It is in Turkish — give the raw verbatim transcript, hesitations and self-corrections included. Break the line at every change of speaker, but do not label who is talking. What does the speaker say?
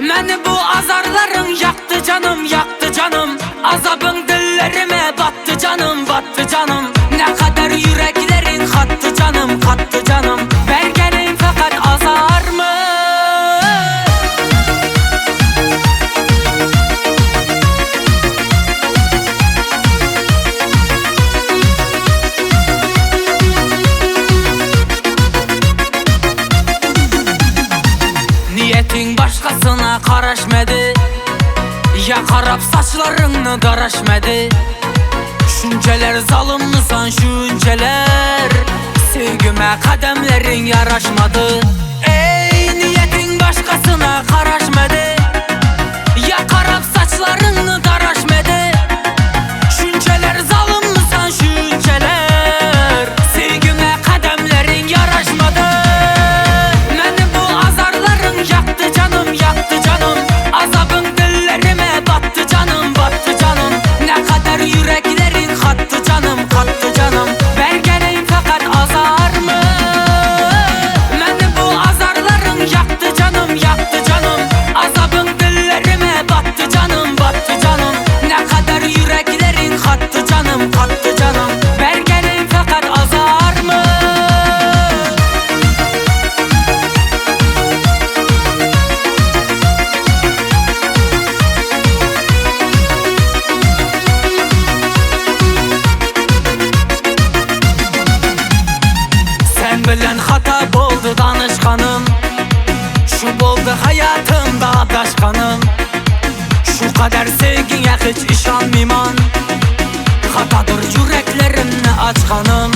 Məni bu azarların yaktı canım, yaktı canım. Azabın dillerime battı canım, battı canım. Ne kadar yüreklerin kattı canım, kattı canım. Vergenin fakat azar mı? Niyetin başkasına karaşmadı, yakarap saçlarını daraşmadı. Şunceler zalımlısan şunceler, sevgime kademlerin yaraşmadı. Ey niyetin başkasına karaşmadı, yakarap saçlarını daraşmadı. Şunceler zalımlısan şunceler, sevgime kademlerin yaraşmadı. Məni bu azarların yaktı canım, yaktı canım. Azabın dillerime battı canım, battı canım. Ne kadar yüreklerin kattı canım, kattı canım. Vergenin fakat azar mı? Məni bu azarların yaktı canım, yaktı canım. Azabın dillerime battı canım, battı canım. Ne kadar yüreklerin kattı canım, kattı canım. Vergenin fakat azar mı? Sen bilen hata oldu danışkanım, şu oldu hayatımda daşkanım. Şu kadar sevgiye hiç iş almıman, hatadır yüreklerimni açkanım.